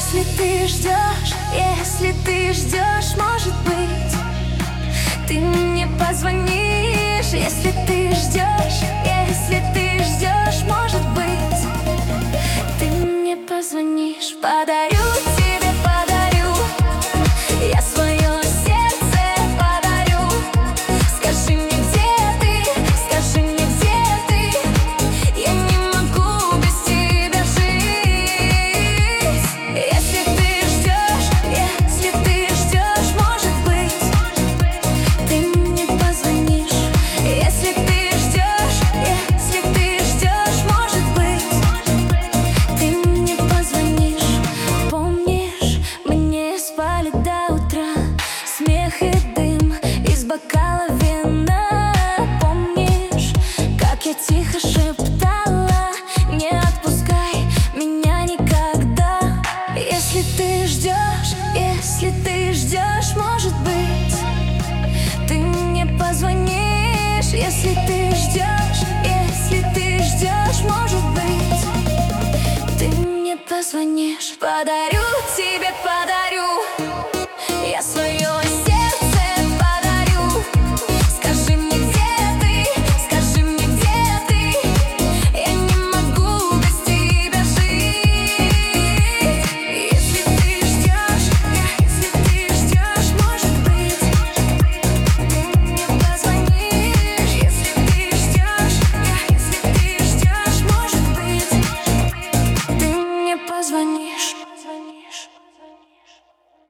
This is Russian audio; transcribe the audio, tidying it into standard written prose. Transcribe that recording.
Если ты ждешь, может быть, ты мне позвонишь. Если ты ждешь, может быть, ты мне позвонишь. Подарю тебе, подарю я свое сердце, подарю. Скажи мне, где ты, я не могу без тебя жить. Если ты ждешь, может быть, ты мне позвонишь. Если ты ждешь, может быть, ты мне позвонишь. Помнишь, мы не спали до утра, смех и дым из бокала вина. Помнишь, как я тихо шептала: не отпускай меня никогда. Если ты ждешь, может быть, ты мне позвонишь. Если ты ждешь, может быть, ты мне позвонишь. Подарю тебе, подарю я свое сердце.